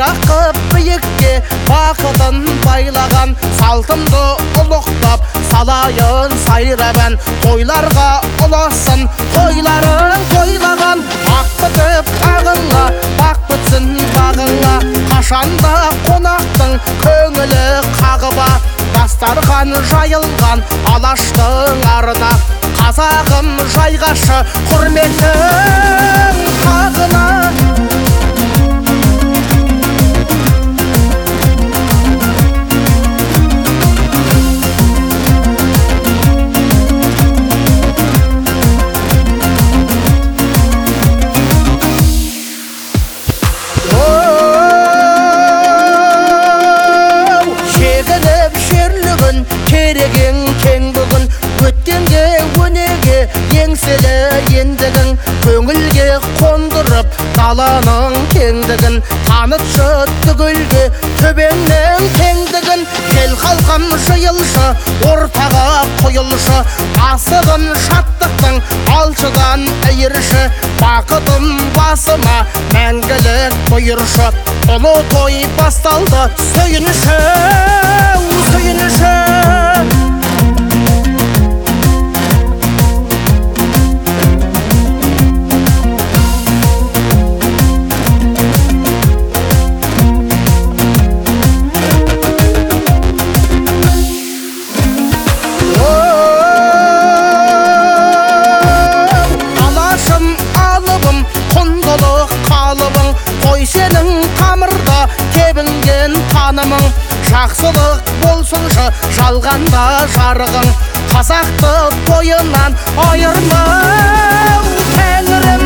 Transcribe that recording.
Bayrak qıp biyikке бақытын байлаған, салтымды ұлықтап салайын сайрабан. Тойларға ұласын тойларын тойлаған, ақ бітіп ағыңа, бақ бітсін бағыңа. Қашанда қонақтың көңілі қағыба, дастархан жайылған алаштың арына. Қазағым жайғашы құрметтің тағына. Керегең кең бүгін, өткенге өнеге еңселі ендігін, көңілге қондырып даланың кеңдігін, танытшы түгілге төбеңнің кеңдігін. Кел халқым жиылшы, ортаға қойылшы, асығын шаттықтың алшыдан әйірші. Бақытым басыма мәңгілік бұйыршы, ұлы той басталды, сүйініші, сүйініші. Сенің тамырда тебінген танымың, жақсылық болсыншы жалғанда жарығың. Қазақты тойынан айырмау тәңірім.